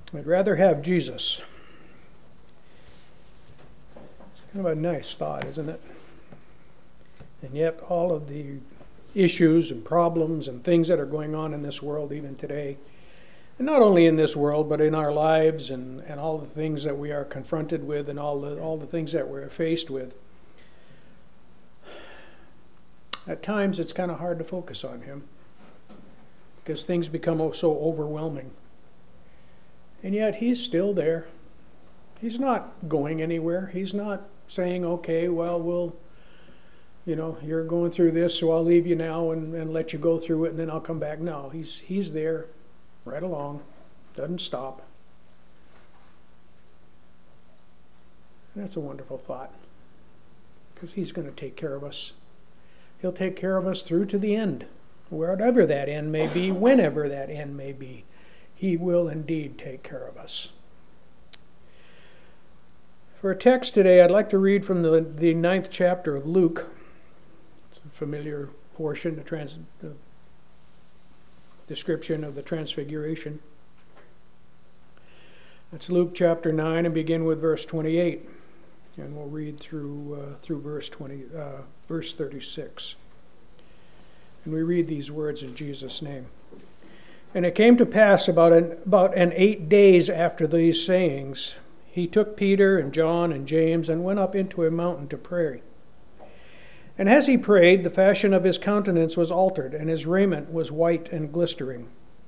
I'd rather have Jesus. It's kind of a nice thought, isn't it? And yet all of the issues and problems and things that are going on in this world even today, and not only in this world, but in our lives and all the things that we are confronted with and all the things that we're faced with, at times it's kind of hard to focus on Him because things become so overwhelming. And yet He's still there. He's not going anywhere. He's not saying, okay, well, you're going through this, so I'll leave you now and let you go through it, and then I'll come back. No, He's there right along. Doesn't stop. And that's a wonderful thought, because He's going to take care of us. He'll take care of us through to the end, wherever that end may be, whenever that end may be. He will indeed take care of us. For a text today, I'd like to read from the 9th chapter of Luke. It's a familiar portion, the description of the Transfiguration. That's Luke chapter 9 and begin with verse 28. And we'll read through verse 36. And we read these words in Jesus' name. And it came to pass about 8 days after these sayings, He took Peter and John and James and went up into a mountain to pray. And as he prayed, the fashion of his countenance was altered, and his raiment was white and glistering.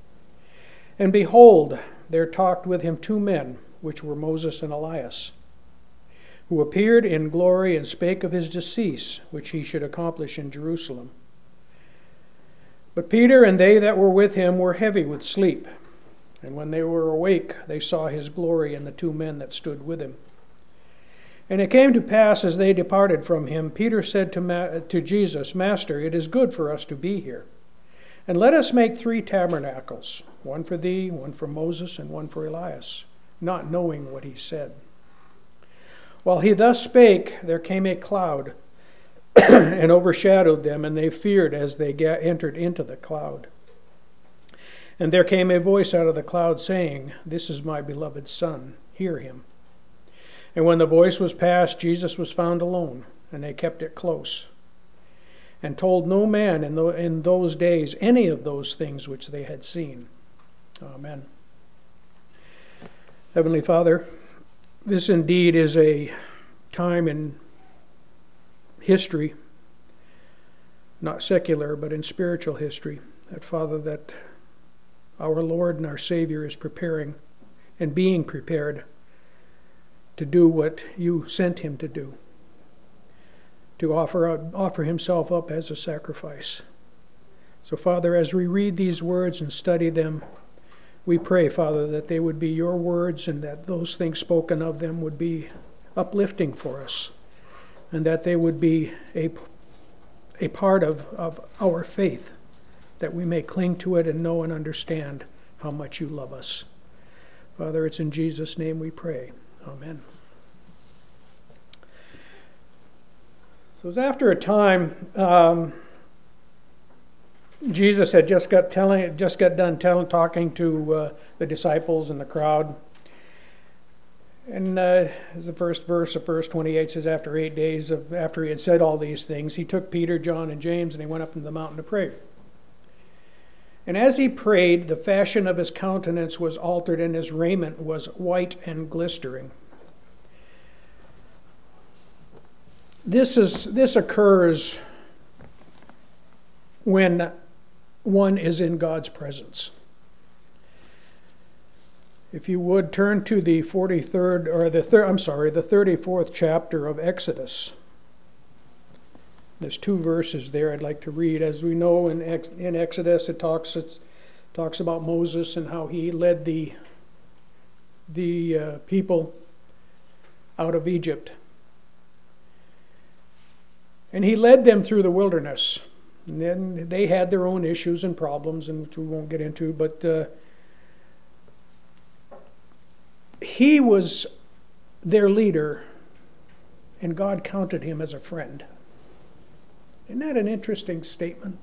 And behold, there talked with him 2 men, which were Moses and Elias, who appeared in glory and spake of his decease, which he should accomplish in Jerusalem. But Peter and they that were with him were heavy with sleep. And when they were awake, they saw his glory and the 2 men that stood with him. And it came to pass, as they departed from him, Peter said to Jesus, Master, it is good for us to be here. And let us make 3 tabernacles, one for thee, one for Moses, and one for Elias, not knowing what he said. While he thus spake, there came a cloud and overshadowed them, and they feared as they entered into the cloud. And there came a voice out of the cloud saying, This is my beloved Son, hear him. And when the voice was past, Jesus was found alone, and they kept it close, and told no man in those days any of those things which they had seen. Amen. Heavenly Father, this indeed is a time in history, not secular, but in spiritual history, that, Father, that our Lord and our Savior is preparing and being prepared to do what you sent him to do, to offer himself up as a sacrifice. So, Father, as we read these words and study them, we pray, Father, that they would be your words and that those things spoken of them would be uplifting for us, and that they would be a part of our faith, that we may cling to it and know and understand how much you love us. Father, it's in Jesus' name we pray. Amen. So it was after a time, Jesus had just got done talking to the disciples and the crowd. And as the first verse of verse 28 says, after 8 days after he had said all these things, he took Peter, John, and James, and he went up into the mountain to pray. And as he prayed, the fashion of his countenance was altered, and his raiment was white and glistering. This occurs when one is in God's presence. If you would turn to the 34th chapter of Exodus. There's 2 verses there I'd like to read. As we know, in Exodus, it talks about Moses and how he led the people out of Egypt. And he led them through the wilderness. And then they had their own issues and problems, and which we won't get into, but he was their leader, and God counted him as a friend. Isn't that an interesting statement?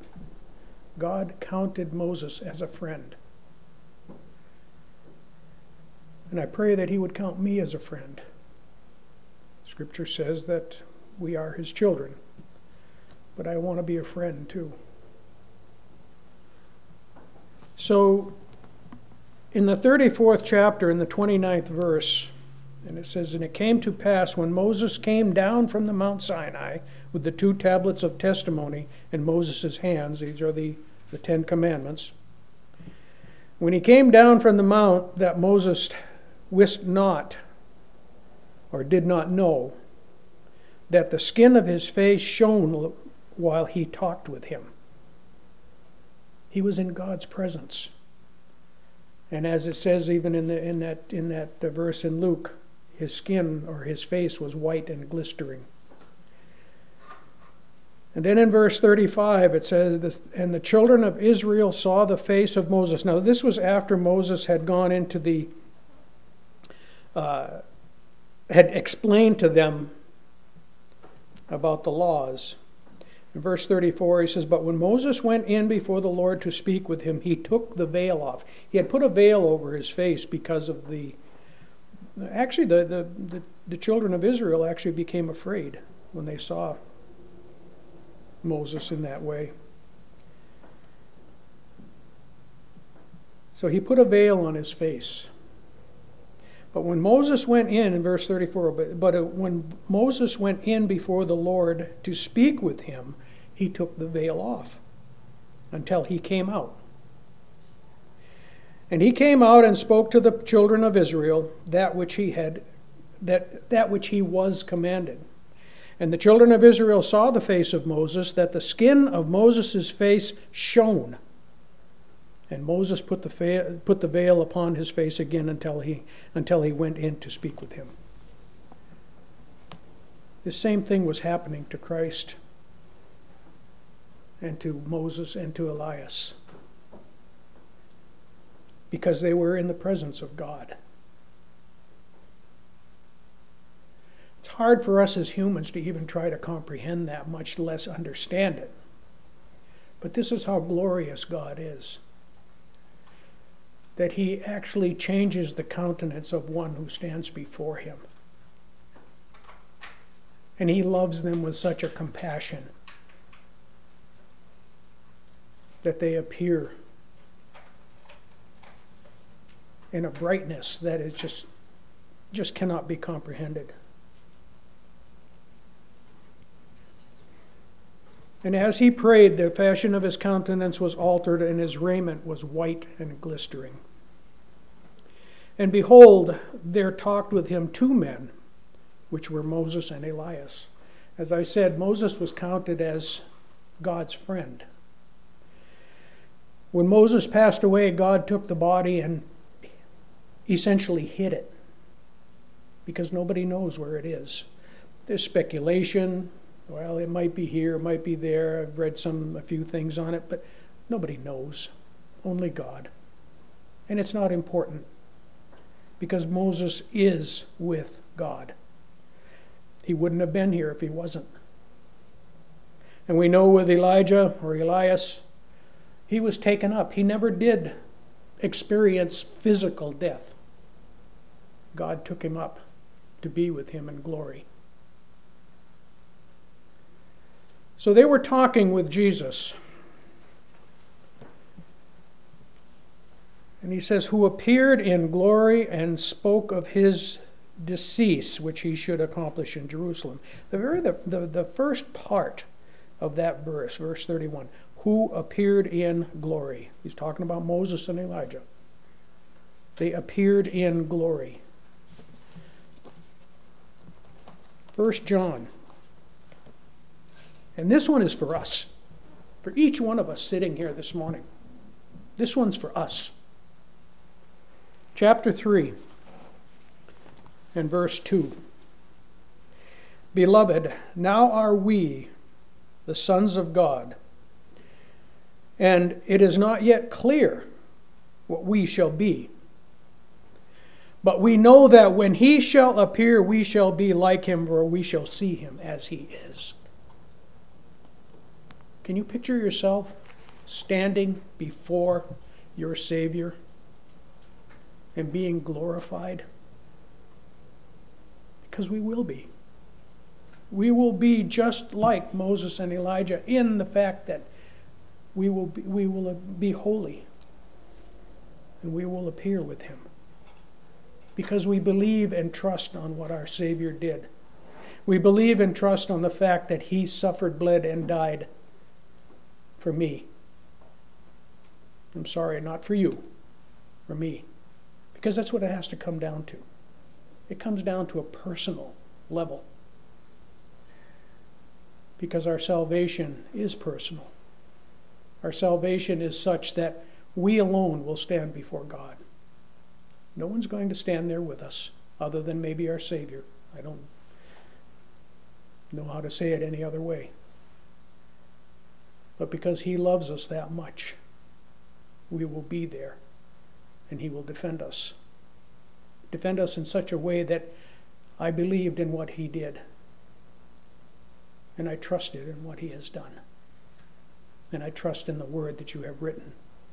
God counted Moses as a friend. And I pray that he would count me as a friend. Scripture says that we are his children, but I want to be a friend too. So, in the 34th chapter, in the 29th verse, and it says, "And it came to pass when Moses came down from the Mount Sinai with the 2 tablets of testimony in Moses' hands," these are the 10 commandments, "when he came down from the mount, that Moses wist not, or did not know, that the skin of his face shone while he talked with him." He was in God's presence. And as it says even in that verse in Luke, his skin or his face was white and glistering. And then in verse 35 it says, "And the children of Israel saw the face of Moses." Now this was after Moses had gone into had explained to them about the laws. In verse 34 he says, "But when Moses went in before the Lord to speak with him, he took the veil off." He had put a veil over his face because of the children of Israel actually became afraid when they saw Moses in that way. So he put a veil on his face. But when Moses went in verse 34, when Moses went in before the Lord to speak with him, he took the veil off until he came out. "And he came out and spoke to the children of Israel that which he was commanded. And the children of Israel saw the face of Moses, that the skin of Moses' face shone. And Moses put the veil upon his face again until he went in to speak with him." The same thing was happening to Christ and to Moses and to Elias, because they were in the presence of God. It's hard for us as humans to even try to comprehend that, much less understand it. But this is how glorious God is, that he actually changes the countenance of one who stands before him. And he loves them with such a compassion that they appear in a brightness that is just cannot be comprehended. And as he prayed, the fashion of his countenance was altered, and his raiment was white and glistering. And behold, there talked with him 2 men, which were Moses and Elias. As I said, Moses was counted as God's friend. When Moses passed away, God took the body and essentially hid it, because nobody knows where it is. There's speculation. Well, it might be here, it might be there. I've read a few things on it, but nobody knows. Only God. And it's not important, because Moses is with God. He wouldn't have been here if he wasn't. And we know with Elijah or Elias, he was taken up. He never did experience physical death. God took him up to be with him in glory. So they were talking with Jesus. And he says, "Who appeared in glory and spoke of his decease, which he should accomplish in Jerusalem." The first part of that verse, verse 31, who appeared in glory. He's talking about Moses and Elijah. They appeared in glory. 1 John. And this one is for us, for each one of us sitting here this morning. This one's for us. Chapter 3 and verse 2. "Beloved, now are we the sons of God, and it is not yet clear what we shall be. But we know that when he shall appear, we shall be like him, for we shall see him as he is." Can you picture yourself standing before your Savior and being glorified? Because we will be. We will be just like Moses and Elijah in the fact that we will be holy and we will appear with him. Because we believe and trust on what our Savior did. We believe and trust on the fact that he suffered, bled, and died for me. I'm sorry, not for you, for me. Because that's what it has to come down to. It comes down to a personal level. Because our salvation is personal. Our salvation is such that we alone will stand before God. No one's going to stand there with us other than maybe our Savior. I don't know how to say it any other way. But because he loves us that much, we will be there and he will defend us. Defend us in such a way that I believed in what he did. And I trusted in what he has done. And I trust in the word that you have written.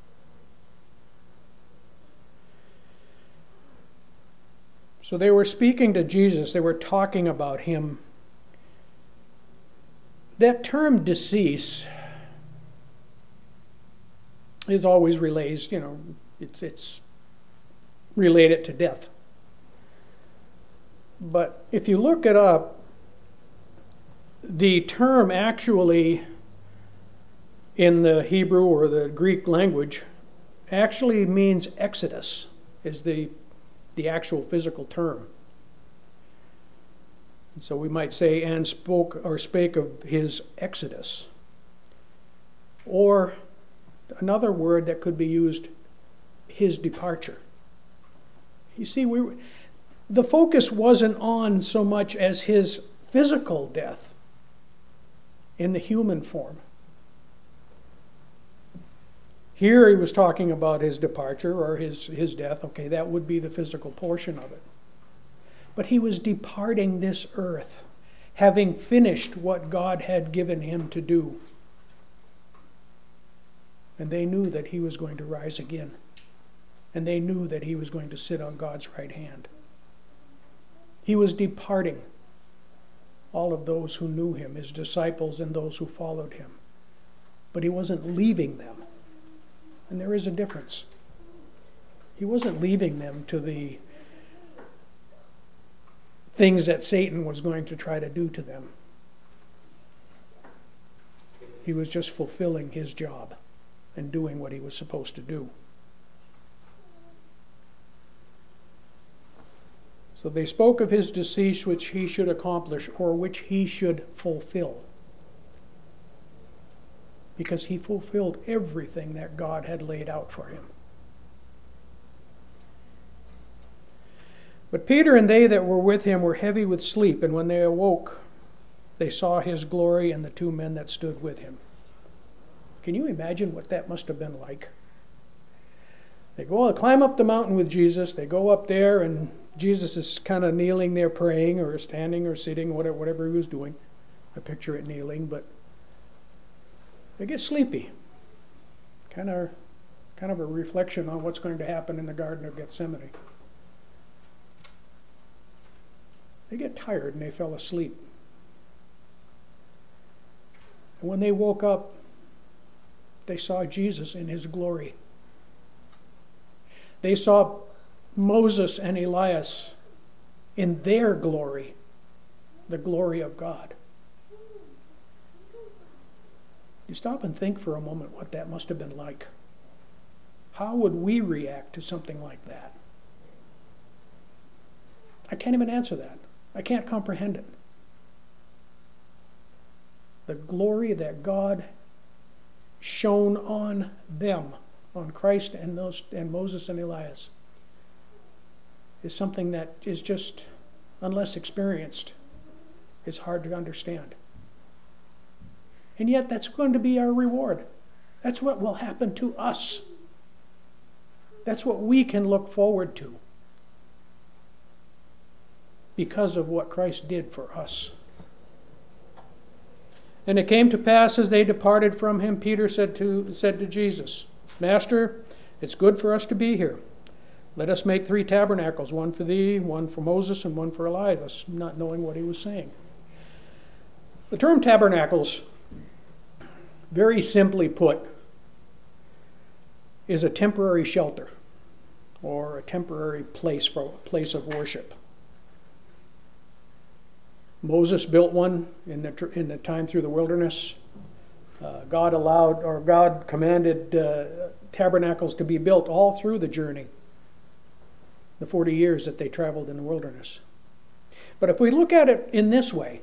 So they were speaking to Jesus. They were talking about him. That term decease is always related, it's related to death. But if you look it up, the term actually in the Hebrew or the Greek language actually means exodus, is the actual physical term. And so we might say, and spake of his exodus. Or another word that could be used, his departure. You see, the focus wasn't on so much as his physical death in the human form. Here he was talking about his departure or his death. Okay, that would be the physical portion of it. But he was departing this earth, having finished what God had given him to do. And they knew that he was going to rise again. And they knew that he was going to sit on God's right hand. He was departing all of those who knew him, his disciples and those who followed him. But he wasn't leaving them. And there is a difference. He wasn't leaving them to the things that Satan was going to try to do to them. He was just fulfilling his job and doing what he was supposed to do. So they spoke of his decease, which he should accomplish, or which he should fulfill. Because he fulfilled everything that God had laid out for him. But Peter and they that were with him were heavy with sleep, and when they awoke, they saw his glory and the two men that stood with him. Can you imagine what that must have been like? They climb up the mountain with Jesus. They go up there, and Jesus is kind of kneeling there praying, or standing, or sitting, whatever he was doing. I picture it kneeling, but they get sleepy. Kind of a reflection on what's going to happen in the Garden of Gethsemane. They get tired and they fell asleep. And when they woke up, they saw Jesus in his glory. They saw Moses and Elias in their glory, the glory of God. You stop and think for a moment what that must have been like. How would we react to something like that? I can't even answer that. I can't comprehend it. The glory that God shone on them, on Christ and Moses and Elias, is something that is just, unless experienced, is hard to understand. And yet that's going to be our reward. That's what will happen to us. That's what we can look forward to because of what Christ did for us. And it came to pass as they departed from him, Peter said to Jesus, Master, it's good for us to be here. Let us make 3 tabernacles, one for thee, one for Moses, and one for Elias, not knowing what he was saying. The term tabernacles, very simply put, is a temporary shelter or a temporary place of worship. Moses built one in the time through the wilderness. God commanded tabernacles to be built all through the journey, the 40 years that they traveled in the wilderness. But if we look at it in this way,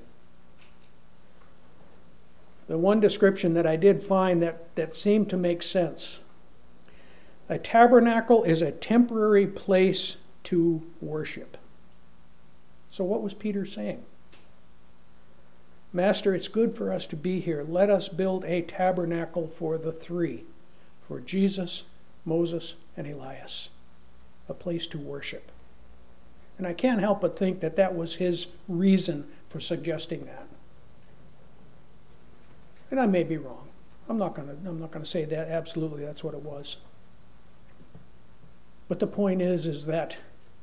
the one description that I did find that seemed to make sense, a tabernacle is a temporary place to worship. So what was Peter saying? Master, it's good for us to be here. Let us build a tabernacle for the 3, for Jesus, Moses, and Elias, a place to worship. And I can't help but think that that was his reason for suggesting that. And I may be wrong. I'm not going to say that absolutely that's what it was. But the point is that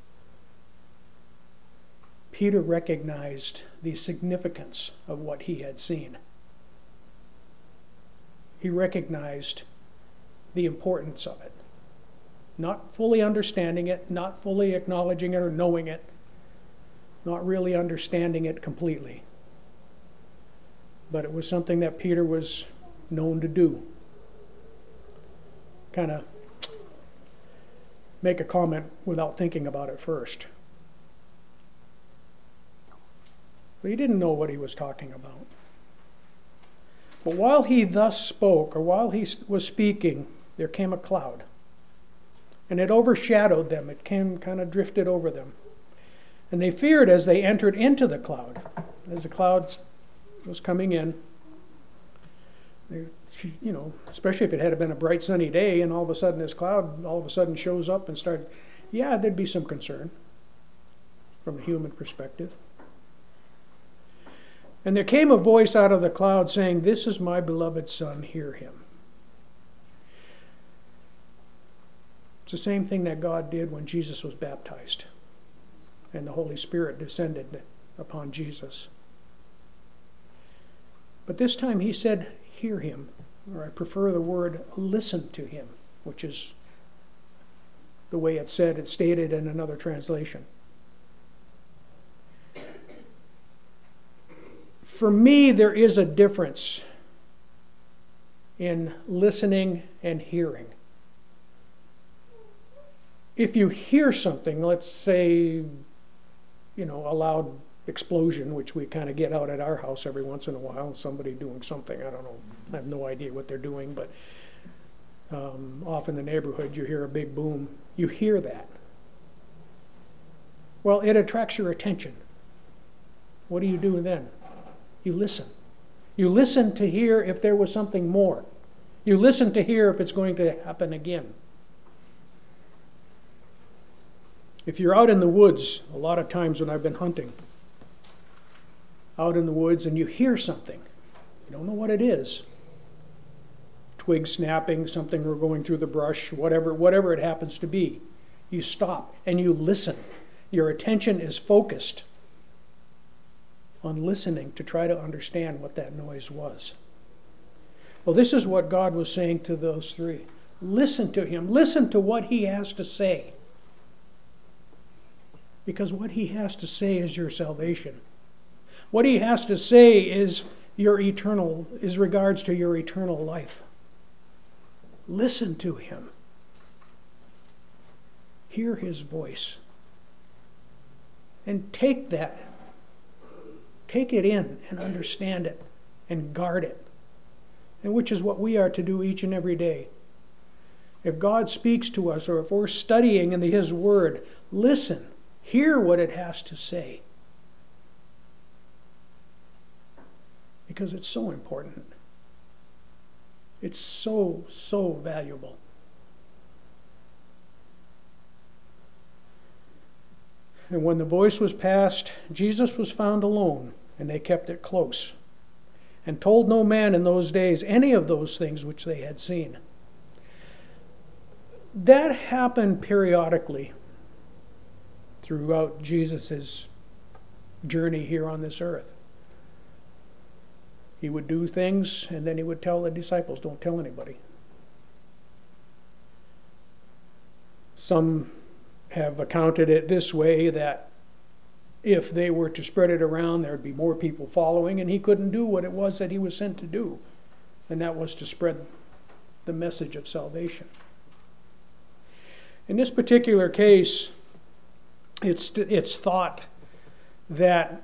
Peter recognized the significance of what he had seen. He recognized the importance of it. Not fully understanding it, not fully acknowledging it or knowing it, not really understanding it completely. But it was something that Peter was known to do. Kind of make a comment without thinking about it first. But he didn't know what he was talking about. But while he thus spoke, or while he was speaking, there came a cloud. And it overshadowed them. It came, kind of drifted over them. And they feared as they entered into the cloud. As the cloud was coming in, especially if it had been a bright sunny day and all of a sudden this cloud all of a sudden shows up and started, there'd be some concern from a human perspective. And there came a voice out of the cloud saying, "This is my beloved Son, hear him." It's the same thing that God did when Jesus was baptized and the Holy Spirit descended upon Jesus. But this time he said, "Hear him," or I prefer the word "listen to him," which is the way it's stated in another translation. For me, there is a difference in listening and hearing. If you hear something, let's say, a loud explosion, which we kind of get out at our house every once in a while, somebody doing something, I don't know, I have no idea what they're doing, but off in the neighborhood you hear a big boom. You hear that. Well, it attracts your attention. What do you do then? You listen. You listen to hear if there was something more. You listen to hear if it's going to happen again. If you're out in the woods, a lot of times when I've been hunting, out in the woods and you hear something, you don't know what it is. Twig snapping, something or going through the brush, whatever it happens to be. You stop and you listen. Your attention is focused on listening to try to understand what that noise was. Well, this is what God was saying to those 3. Listen to him. Listen to what he has to say. Because what he has to say is your salvation. What he has to say is regards to your eternal life. Listen to him. Hear his voice. And take that. Take it in and understand it and guard it. And which is what we are to do each and every day. If God speaks to us or if we're studying in his word, listen. Hear what it has to say. Because it's so important. It's so, so valuable. And when the voice was past, Jesus was found alone, and they kept it close, and told no man in those days any of those things which they had seen. That happened periodically throughout Jesus' journey here on this earth. He would do things, and then he would tell the disciples, don't tell anybody. Some have accounted it this way, that if they were to spread it around, there would be more people following, and he couldn't do what it was that he was sent to do, and that was to spread the message of salvation. In this particular case, it's thought that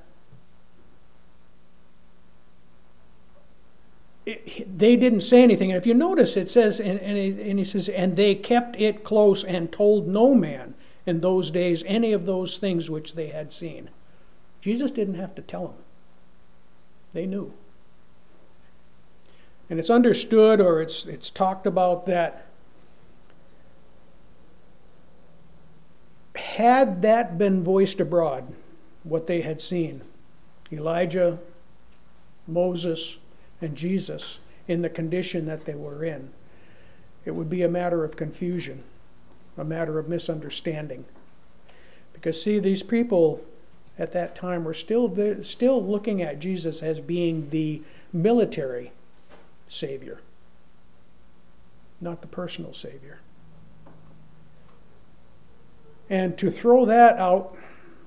they didn't say anything. And if you notice, it says, and he says, and they kept it close and told no man in those days any of those things which they had seen. Jesus didn't have to tell them. They knew. And it's understood, or it's talked about, that had that been voiced abroad, what they had seen, Elijah, Moses, and Jesus in the condition that they were in, it would be a matter of confusion, a matter of misunderstanding. Because, see, these people at that time were still looking at Jesus as being the military Savior, not the personal Savior. And to throw that out,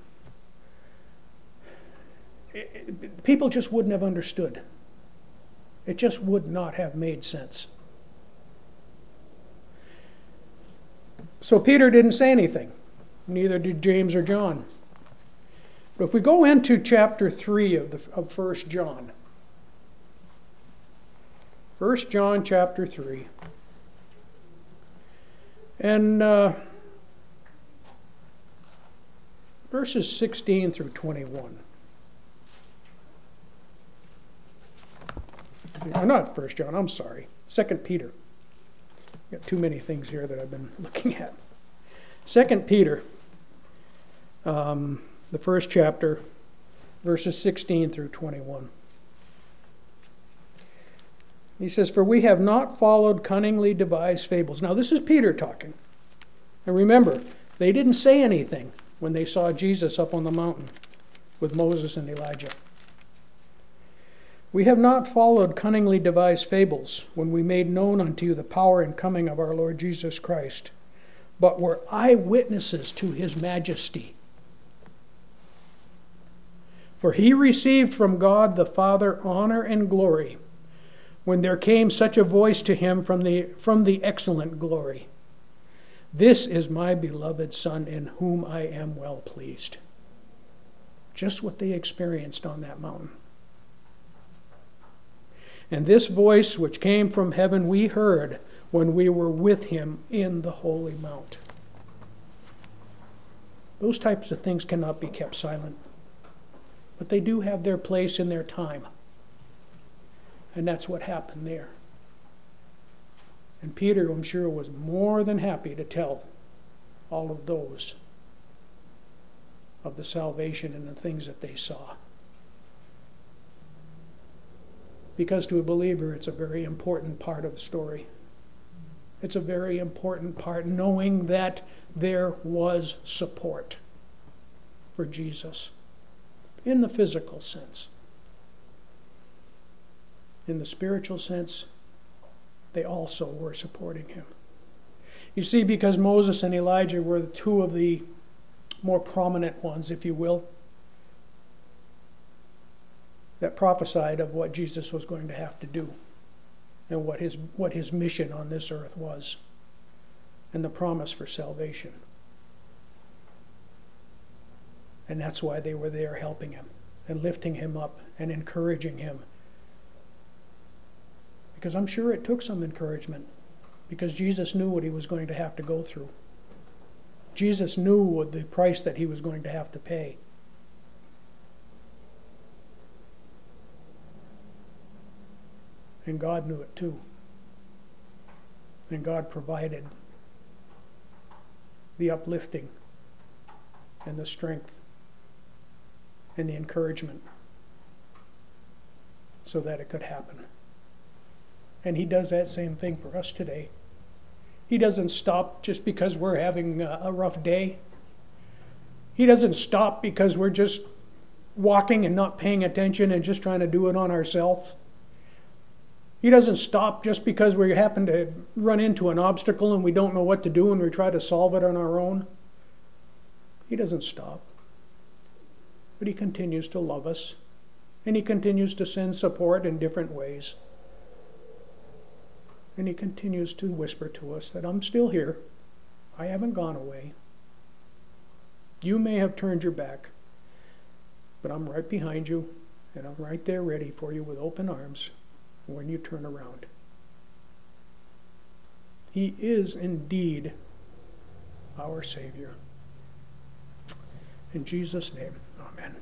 people just wouldn't have understood. It just would not have made sense. So Peter didn't say anything. Neither did James or John. But if we go into chapter 3 of 1 John. 1 John chapter 3. And verses 16 through 21. Not 1 John, I'm sorry. 2 Peter. I've got too many things here that I've been looking at. 2 Peter, the first chapter, verses 16 through 21. He says, "For we have not followed cunningly devised fables." Now this is Peter talking. And remember, they didn't say anything when they saw Jesus up on the mountain with Moses and Elijah. "We have not followed cunningly devised fables when we made known unto you the power and coming of our Lord Jesus Christ, but were eyewitnesses to his majesty. For he received from God the Father honor and glory, when there came such a voice to him from the excellent glory, This is my beloved Son, in whom I am well pleased." Just what they experienced on that mountain. "And this voice which came from heaven we heard when we were with him in the holy mount." Those types of things cannot be kept silent. But they do have their place in their time. And that's what happened there. And Peter, I'm sure, was more than happy to tell all of those of the salvation and the things that they saw. Because to a believer, it's a very important part of the story. It's a very important part, knowing that there was support for Jesus in the physical sense. In the spiritual sense, they also were supporting him. You see, because Moses and Elijah were two of the more prominent ones, if you will, that prophesied of what Jesus was going to have to do and what his mission on this earth was, and the promise for salvation. And that's why they were there helping him and lifting him up and encouraging him. Because I'm sure it took some encouragement, because Jesus knew what he was going to have to go through. Jesus knew what the price that he was going to have to pay. And God knew it too. And God provided the uplifting and the strength and the encouragement so that it could happen. And he does that same thing for us today. He doesn't stop just because we're having a rough day. He doesn't stop because we're just walking and not paying attention and just trying to do it on ourselves. He doesn't stop just because we happen to run into an obstacle and we don't know what to do and we try to solve it on our own. He doesn't stop. But he continues to love us. And he continues to send support in different ways. And he continues to whisper to us that I'm still here. I haven't gone away. You may have turned your back, but I'm right behind you, and I'm right there ready for you with open arms when you turn around. He is indeed our Savior. In Jesus' name, amen.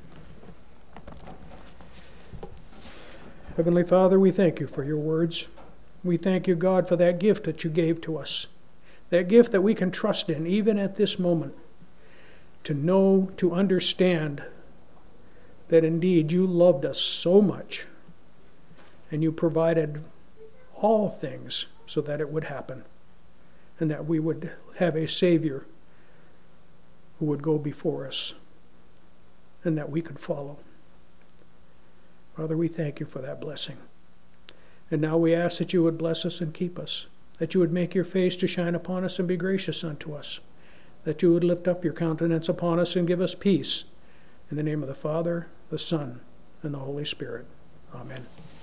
Heavenly Father, we thank you for your words. We thank you, God, for that gift that you gave to us, that gift that we can trust in even at this moment, to know, to understand that indeed you loved us so much and you provided all things so that it would happen and that we would have a Savior who would go before us and that we could follow. Father, we thank you for that blessing. And now we ask that you would bless us and keep us, that you would make your face to shine upon us and be gracious unto us, that you would lift up your countenance upon us and give us peace. In the name of the Father, the Son, and the Holy Spirit. Amen.